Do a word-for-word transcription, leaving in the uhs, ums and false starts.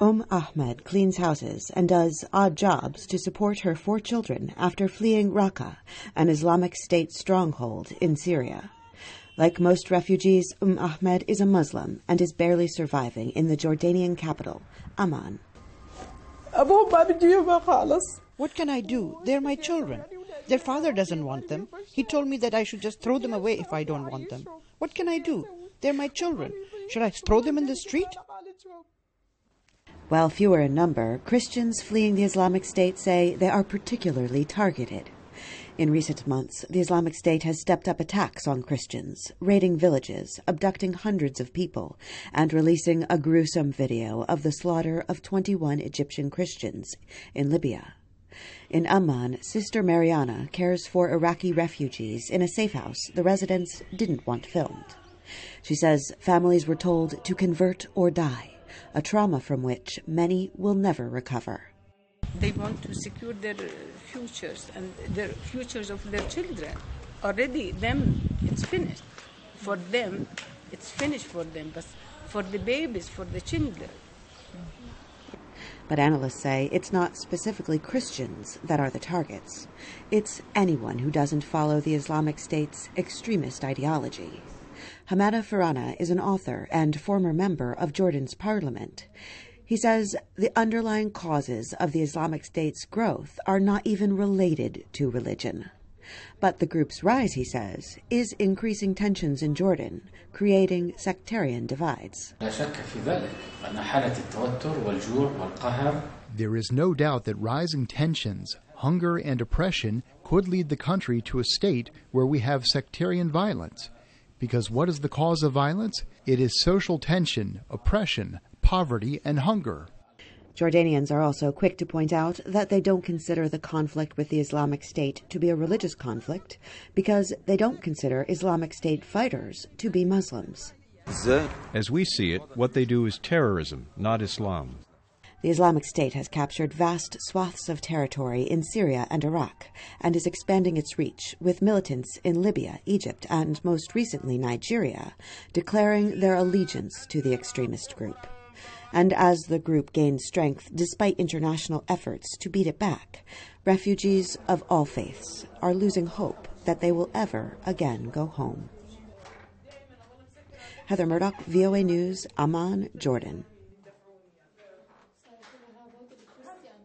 Umm Ahmed cleans houses and does odd jobs to support her four children after fleeing Raqqa, an Islamic State stronghold in Syria. Like most refugees, Umm Ahmed is a Muslim and is barely surviving in the Jordanian capital, Amman. What can I do? They're my children. Their father doesn't want them. He told me that I should just throw them away if I don't want them. What can I do? They're my children. Should I throw them in the street? While fewer in number, Christians fleeing the Islamic State say they are particularly targeted. In recent months, the Islamic State has stepped up attacks on Christians, raiding villages, abducting hundreds of people, and releasing a gruesome video of the slaughter of twenty-one Egyptian Christians in Libya. In Amman, Sister Mariana cares for Iraqi refugees in a safe house the residents didn't want filmed. She says families were told to convert or die, a trauma from which many will never recover. They want to secure their futures and the futures of their children. Already, them, it's finished. For them, it's finished for them, but for the babies, for the children. But analysts say it's not specifically Christians that are the targets. It's anyone who doesn't follow the Islamic State's extremist ideology. Hamada Farana is an author and former member of Jordan's parliament. He says the underlying causes of the Islamic State's growth are not even related to religion. But the group's rise, he says, is increasing tensions in Jordan, creating sectarian divides. There is no doubt that rising tensions, hunger, and oppression could lead the country to a state where we have sectarian violence. Because what is the cause of violence? It is social tension, oppression, poverty, and hunger. Jordanians are also quick to point out that they don't consider the conflict with the Islamic State to be a religious conflict because they don't consider Islamic State fighters to be Muslims. As we see it, what they do is terrorism, not Islam. The Islamic State has captured vast swaths of territory in Syria and Iraq and is expanding its reach, with militants in Libya, Egypt, and most recently Nigeria declaring their allegiance to the extremist group. And as the group gains strength despite international efforts to beat it back, refugees of all faiths are losing hope that they will ever again go home. Heather Murdoch, V O A News, Amman, Jordan.